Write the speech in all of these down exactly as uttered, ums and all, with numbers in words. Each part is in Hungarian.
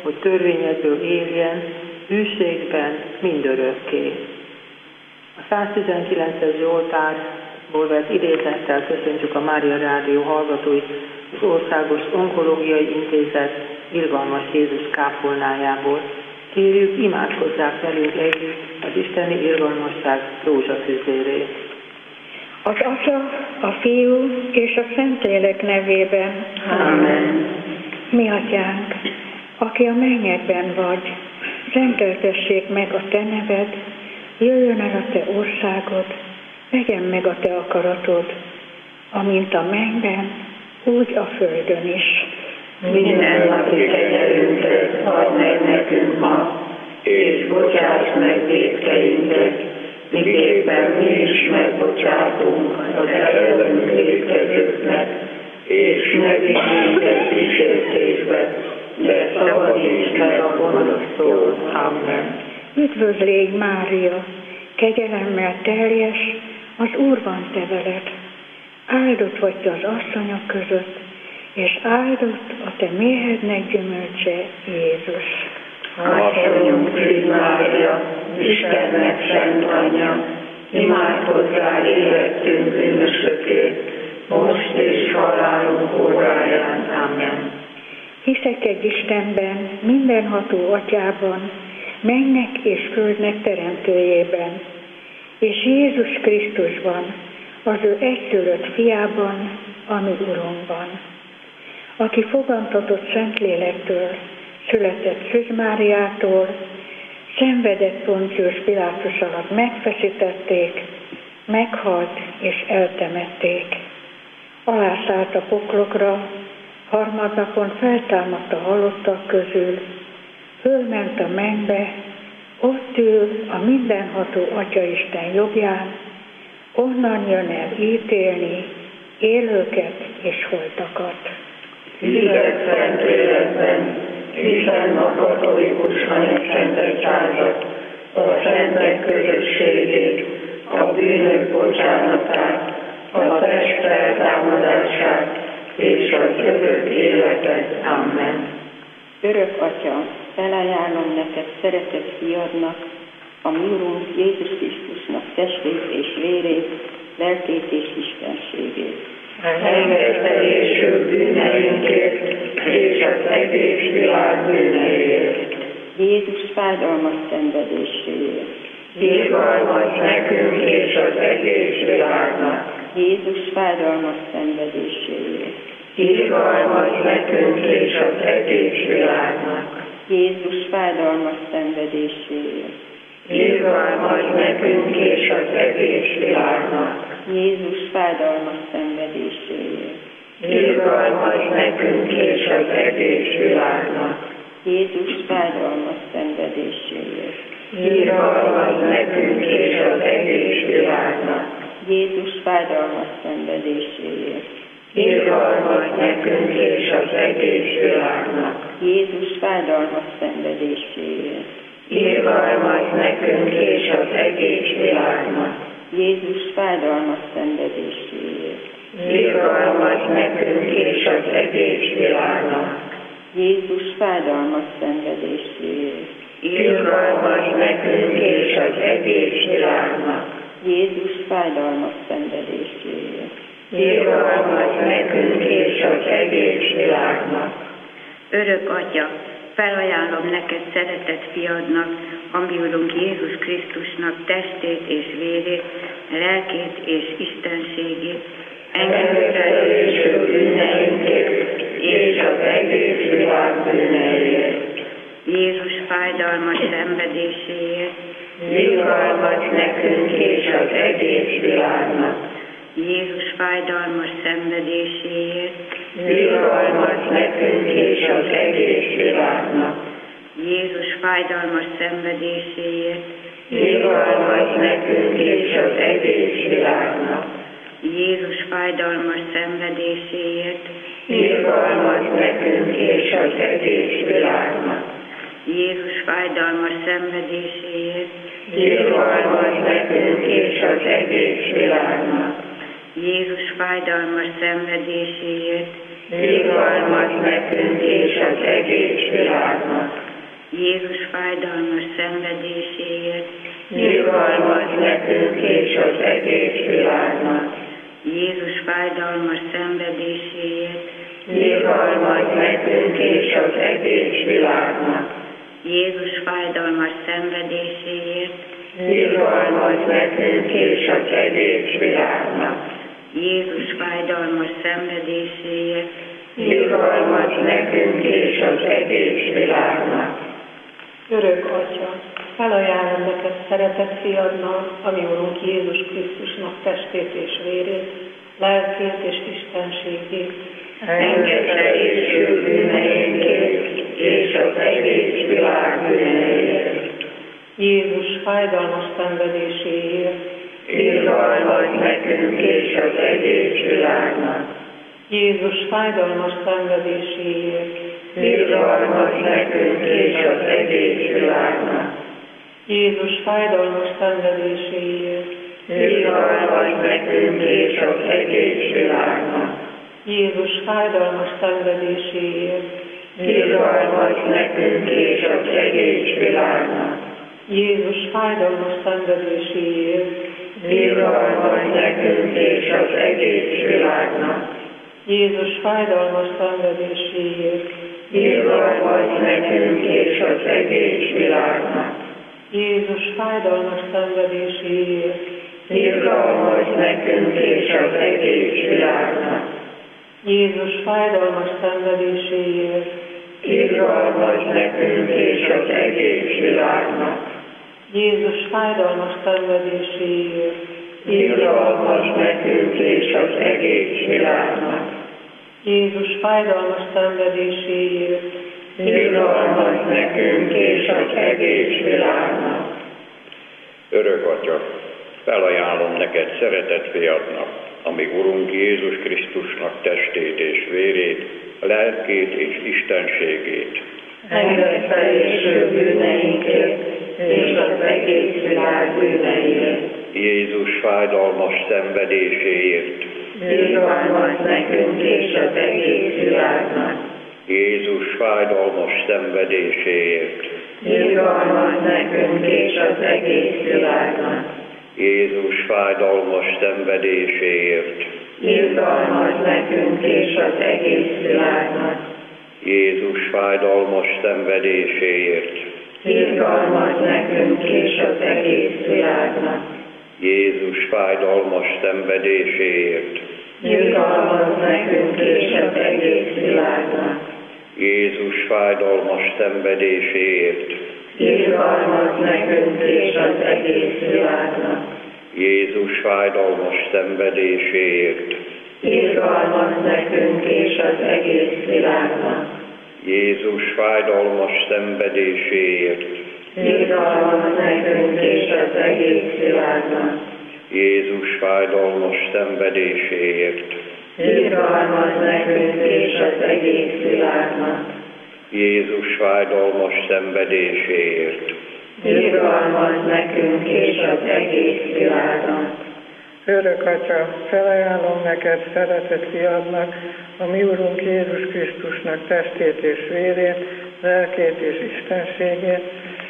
hogy törvényedből éljen, hűségben mindörökké. A száztizenkilences Zsoltárból vett idézettel köszöntjük a Mária Rádió hallgatóit az Országos Onkológiai Intézet Irgalmas Jézus kápolnájából. Kérjük, imádkozzák velünk együtt az isteni irgalmasság rózsafűzérét. Az Atya, a Fiú és a Szentlélek nevében. Amen. Mi Atyánk, aki a mennyekben vagy, szenteltessék meg a Te neved, jöjjön el a Te országod, legyen meg a Te akaratod, amint a mennyben, úgy a földön is. Minden napi kenyerünket add meg nekünk ma, és bocsáss meg vétkeinket, miképpen mi is megbocsátunk az ellenünk vétkezőknek, és ne vigy minket kísértésbe, de szabadíts meg a gonosztól. Amen. Üdvözlégy, Mária, kegyelemmel teljes, az Úr van te veled. Áldott vagy te az asszonyok között, és áldott a te méhednek gyümölcse, Jézus. Atyanyunk, Szűz Mária, Istennek szent anyja, imádkozzál érettünk bűnösökért, most és halálunk óráján. Amen. Hiszek egy Istenben, mindenható Atyában, mennek és földnek teremtőjében, és Jézus Krisztusban, az ő egyszülött fiában, ami Urunkban, aki fogantatott Szentlélektől, született Szűz Máriától, szenvedett Poncius Pilátus alatt megfeszítették, meghalt és eltemették. Alászállt a poklokra, harmadnapon feltámadt a halottak közül, fölment a mennybe, ott ül a mindenható Atyaisten jobbján, onnan jön el ítélni élőket és holtakat. Hiszek Szentlélekben, hiszem a katolikus megszentegyházat, a szentek közösségét, a bűnök bocsánatát, a test feltámadását és az örök életet. Amen. Örök Atya, felajánlom neked szeretett fiadnak, a mi Urunk Jézus Krisztusnak testét és vérét, lelkét és istenségét. Engedtelésül bűneinkért és az egész világ bűneiért. Jézus fájdalmas szenvedéséért. Irgalmas nekünk és az egész világnak. Jézus fájdalmas szenvedéséért. Irgalmas nekünk és az egész világnak. Jézus fájdalmas szenvedéséért. Irgalmas nekünk és az egész világnak. Jézus fájdalmas szenvedéséért. Irgalmas nekünk és az egész világnak. Jézus fájdalmas szenvedéséért. Irgalmas nekünk és az egész világnak. Jézus fájdalmas szenvedéséért. Irgalmas nekünk és az egész világnak. Jézus fájdalmas szenvedéséért. Irgalmas nekünk és az egész világnak. Jézus fájdalmas szenvedéséért. Irgalmas nekünk és az egész világnak. Jézus fájdalmas szenvedéséért. Irgalmas nekünk és az egész világnak. Jézus fájdalmas szenvedéséért. Irgalmas nekünk és az egész világnak. Örök Atya, felajánlom neked szeretett fiadnak, a mi Urunk Jézus Krisztusnak testét és vérét, lelkét és istenségét, engedtelésül bűneinkért és az egész világ bűneiért. Jézus fájdalmas szenvedéséért, irgalmas nekünk és az egész világnak. Jézus fájdalmas szenvedéséért, irgalmas nekünk és az egész világnak. Jézus fájdalmas szenvedéséért, irgalmas nekünk és az egész világnak. Jézus fájdalmas szenvedéséért, irgalmas nekünk és az egész világnak. Jézus fájdalmas szenvedéséért, irgalmas nekünk és az egész világnak. Jézus fájdalmas szenvedéséért, irgalmas nekünk és az egész világnak. Jézus fájdalmas szenvedéséért, irgalmaz nekünk és az egész világnak. Jézus fájdalmas szenvedéséért, Irgalmaz nekünk és az egész világnak. Jézus fájdalmas szenvedéséért, Irgalmaz nekünk és az egész világnak. Jézus fájdalmas szenvedéséért, Irgalmaz nekünk és az egész világnak. Örök Atya, felajánlom neked szeretett fiadnak, ami Urunk Jézus Krisztusnak testét és vérét, lelkét és istenségét. Engedélyesül bűneinkért és az egész világ bűneiért. Jézus fájdalmas szenvedéséért, Irgalmaz nekünk és az egész világnak. Jézus fájdalmas szenvedéséért, Irgalmaz nekünk és az egész világnak. Jézus fájdalmas szenvedéséért, Irgalmaz nekünk és az egész világnak. Jézus fájdalmas szenvedéséért, Irgalmaz nekünk és az egész világnak. Jézus fájdalmas szenvedéséért, Irgalmaz nekünk és az egész világnak. Jézus fájdalmas szenvedéséért, Irgalmaz nekünk és az egész világnak. Jézus fájdalmas szenvedéséért, Irgalmaz nekünk és az egész világnak. Jézus fájdalmas szenvedéséért, Irgalmaz nekünk és az egész világnak. Jézus fájdalmas szenvedéséért, Irgalmaz nekünk és az egész világnak. Jézus fájdalmas szenvedéséért, Irgalmaz nekünk és az egész világnak. Örök Atya, felajánlom neked szeretett fiadnak, ami Urunk Jézus Krisztusnak testét és vérét, lelkét és istenségét. Engedélyesül bűneinkért és az egész világ bűneiért. Jézus fájdalmas szenvedéséért, Irgalmaz nekünk és az egész világnak. Jézus fájdalmas szenvedéséért, Irgalmaz nekünk és az egész világnak. Jézus fájdalmas szenvedéséért, Irgalmaz nekünk és az egész világnak. Jézus fájdalmas szenvedéséért, Irgalmaz nekünk és az egész világnak. Jézus fájdalmas szenvedéséért, Irgalmaz nekünk és az egész világnak. Jézus fájdalmas szenvedéséért, Irgalmaz nekünk és az egész világnak. Jézus fájdalmas szenvedéséért, Irgalmaz nekünk és az egész világnak. Jézus fájdalmas szenvedéséért, Irgalmaz nekünk és az egész világnak. Jézus fájdalmas szenvedéséért, Irgalmaz nekünk és az egész világnak. Jézus fájdalmas szenvedéséért. Irgalmaz nekünk és az egész világnak. Örök Atya, felajánlom neked szeretett fiadnak, a mi Urunk Jézus Krisztusnak testét és vérét, lelkét és istenségét.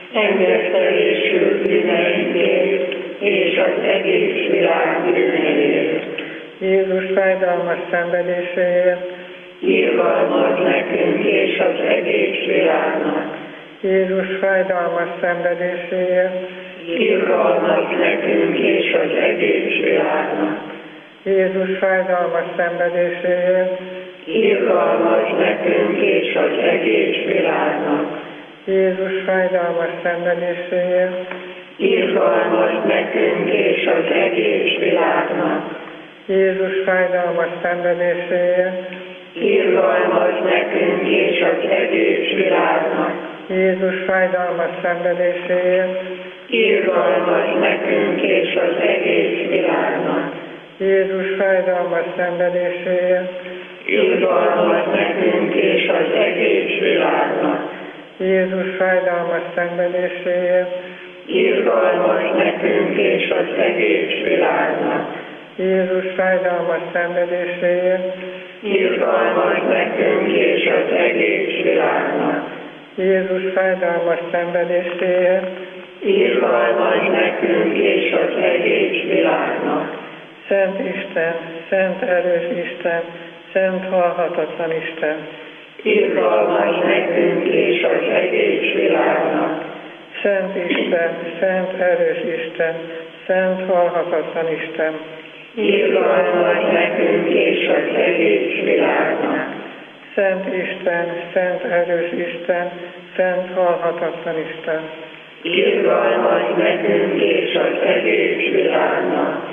Engedélyesül bűneinkért és az egész világ bűneiért. Jézus fájdalmas szenvedéséért, Irgalmaz nekünk és az egész világnak. Jézus fájdalmas szenvedéséért, Irgalmaz nekünk és az egész világnak. Jézus fájdalmas szenvedéséért, Irgalmaz nekünk és az egész világnak. Jézus fájdalmas szenvedéséért, Irgalmaz nekünk és az egész világnak. Jézus fájdalmas szenvedéséért, Irgalmaz nekünk és az egész világnak. Jézus fájdalmas szenvedéséért, Irgalmaz nekünk és az egész világnak. Jézus fájdalmas szenvedéséért, Irgalmaz nekünk és az egész világnak. Jézus fájdalmas szenvedéséért, Irgalmaz nekünk és az egész világnak. Jézus fájdalmas szenvedéséért, Irgalmaz nekünk és az egész világnak. Jézus fájdalmas szenvedéséért, irgalmas nekünk és az egész világnak. Szent Isten, szent erős Isten, szent halhatatlan Isten, Irgalmas nekünk és az egész világnak. Szent Isten, szent erős Isten, szent halhatatlan Isten, Irgalmas nekünk és az egész világnak. Szent Isten, szent erős Isten, szent halhatatlan Isten, Irgalmas nekünk és az egész világnak.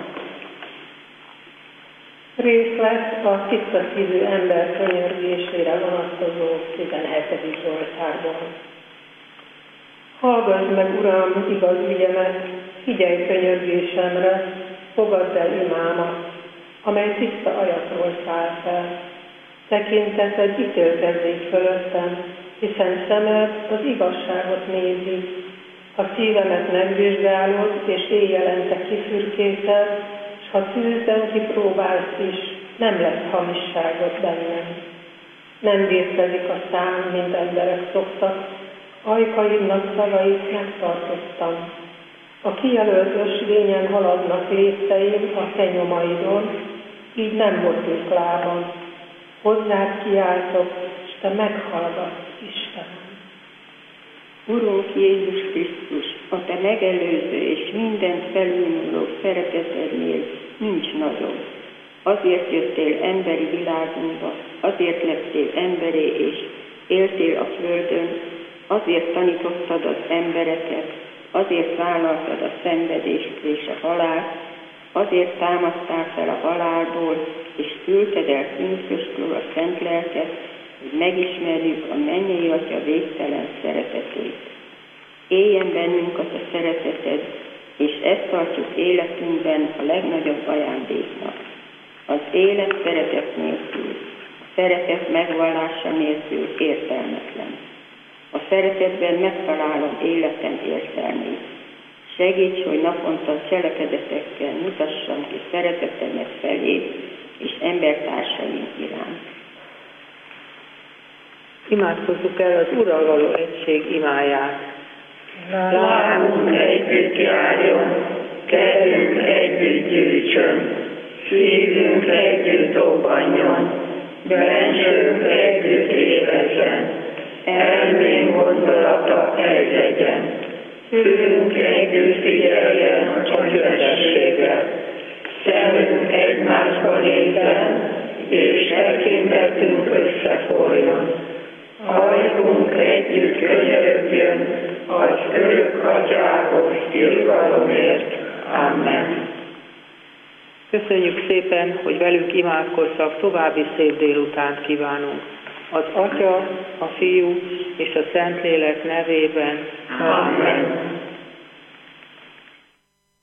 Részlet a tiszta szívű ember könyörgésére vonatkozó tizenhetedik Zsoltárban. Hallgass meg, Uram, igaz ügyemet, figyelj könyörgésemre, fogadd el imámat, amely tiszta ajatról száll fel. Tekinteted ítélkezzék fölöttem, hiszen szemed az igazságot nézi. A szívemet megvizsgálod, és éjjelente kifürkészed, s ha tűzben kipróbálsz is, nem lesz hamisságot bennem. Nem vétkezik a szám, mint emberek szoktak, ajkaimnak szavait megtartottam. A kijelölt ösvényen haladnak lépteim a te nyomaidon, így nem botlok lábam. Hozzád kiáltok, és te meghallgatsz, Istenem. Urunk Jézus Krisztus, a te megelőző és mindent felülmúló szeretetednél nincs nagyobb. Azért jöttél emberi világunkba, azért lettél emberé és éltél a földön, azért tanítottad az embereket, azért vállaltad a szenvedést és a halált, azért támasztál fel a halálból, és küldted el szűnköstről a szent lelket, hogy megismerjük a mennyei Atya végtelen szeretetét. Éljen bennünk az a szereteted, és ezt tartjuk életünkben a legnagyobb ajándéknak. Az élet szeretet nélkül, a szeretet megvallása nélkül értelmetlen. A szeretetben megtalálom életem értelmét. Segíts, hogy naponta a cselekedetekkel mutassam ki szeretetemet felé és embertársaim iránt. Imádkozzuk el az Urral való egység imáját. Lábunk együtt járjon, kezünk együtt gyűjtsön, szívünk együtt dobbanjon, bensőnk együtt évezzen, elménk gondolata egy legyen, fülünk együtt figyeljen a csöndességgel, szemünk egymásba nézzen, és tekintetünk összeforjon. Ajkunk együtt könyörögjön az örök Atyához irgalomért. Amen. Köszönjük szépen, hogy velünk imádkoztak, további szép délutánt kívánunk. Az Atya, a Fiú és a Szentlélek nevében. Amen.